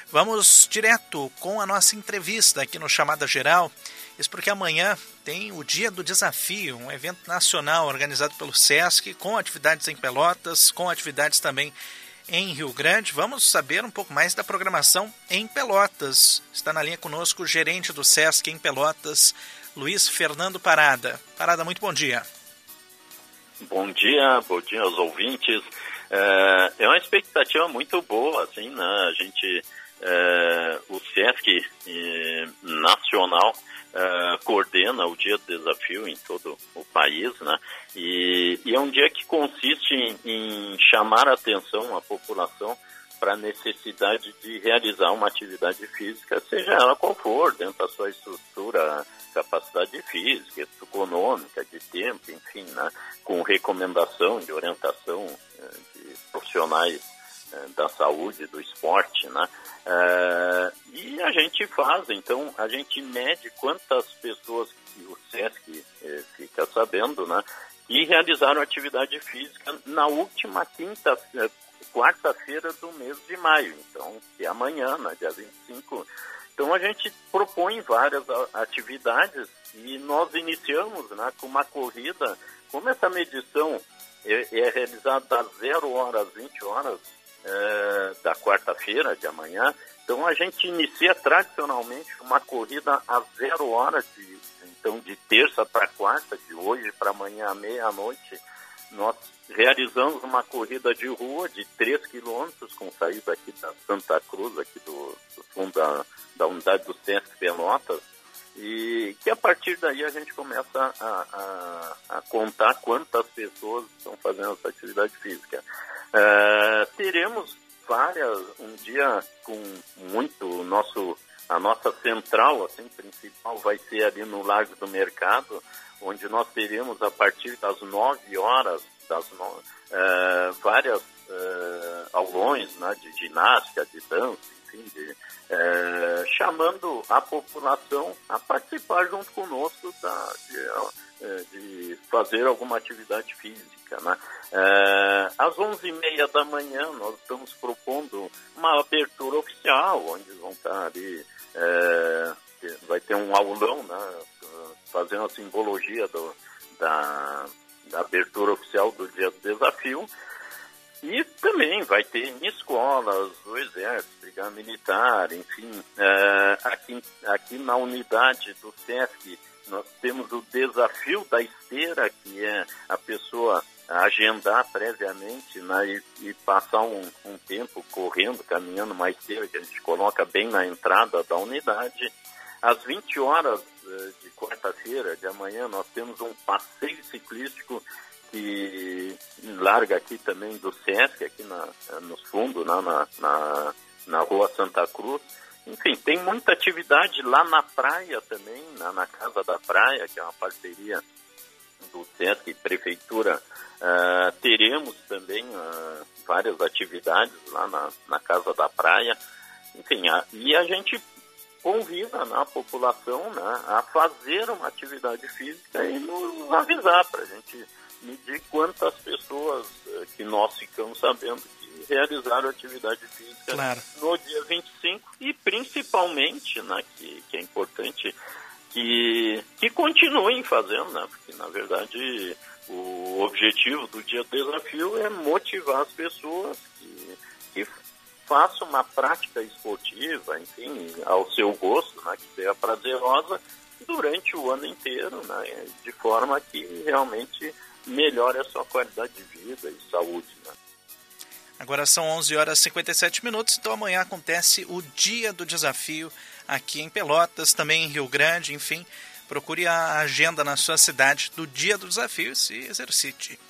Vamos direto com a nossa entrevista aqui no Chamada Geral. Isso porque amanhã tem o Dia do Desafio, um evento nacional organizado pelo SESC, com atividades em Pelotas, com atividades também em Rio Grande. Vamos saber um pouco mais da programação em Pelotas. Está na linha conosco o gerente do SESC em Pelotas, Luiz Fernando Parada. Parada, muito bom dia. Bom dia aos ouvintes. É uma expectativa muito boa, assim, né? A gente, o SESC nacional coordena o Dia do Desafio em todo o país, né? E é um dia que consiste em chamar a atenção à população para a necessidade de realizar uma atividade física, seja ela qual for, dentro da sua estrutura, capacidade física, econômica, de tempo, enfim, né? Com recomendação de orientação de profissionais da saúde, do esporte, né? E a gente faz, então, a gente mede quantas pessoas que o SESC fica sabendo, né? Que realizaram atividade física na última quarta-feira do mês de maio, então, que é amanhã, né, dia 25. Então, a gente propõe várias atividades e nós iniciamos, né, com uma corrida. Como essa medição é realizada às 0 horas, 20 horas da quarta-feira de amanhã, então a gente inicia tradicionalmente uma corrida às 0 horas, então de terça para quarta, de hoje para amanhã à meia-noite. Nós realizamos uma corrida de rua de 3 quilômetros, com saída aqui da Santa Cruz, aqui do fundo da unidade do SESC Pelotas, e que a partir daí a gente começa a contar quantas pessoas estão fazendo essa atividade física. Teremos um dia com muito, a nossa central, assim, principal, vai ser ali no Largo do Mercado, onde nós teremos a partir das 9 horas, várias aulões, né, de ginástica, de dança, enfim, chamando a população a participar junto conosco de fazer alguma atividade física, né? Às 11h30 da manhã nós estamos propondo uma abertura oficial, onde vão estar ali, vai ter um aulão, né, fazendo a simbologia da abertura oficial do Dia do Desafio. E também vai ter em escolas, do Exército, Brigada Militar, enfim, aqui na unidade do SESC nós temos o desafio da esteira, que é a pessoa agendar previamente, né, e passar um tempo correndo, caminhando uma esteira que a gente coloca bem na entrada da unidade. Às 20 horas de quarta-feira, de amanhã, nós temos um passeio ciclístico que larga aqui também do SESC, aqui nos fundos, na Rua Santa Cruz. Enfim, tem muita atividade lá na praia também, na Casa da Praia, que é uma parceria do SESC e Prefeitura. Teremos também várias atividades lá na Casa da Praia. Enfim, e a gente convida, né, a população, né, a fazer uma atividade física e nos avisar para a gente medir quantas pessoas que nós ficamos sabendo que realizaram atividade física, claro, no dia 25 e principalmente, né, que é importante que continuem fazendo, né, porque na verdade o objetivo do Dia do Desafio é motivar as pessoas que façam uma prática esportiva, enfim, ao seu gosto, né, que seja prazerosa durante o ano inteiro, né, de forma que realmente melhore a sua qualidade de vida e saúde, né? Agora são 11h57, então amanhã acontece o Dia do Desafio aqui em Pelotas, também em Rio Grande, enfim, procure a agenda na sua cidade do Dia do Desafio e se exercite.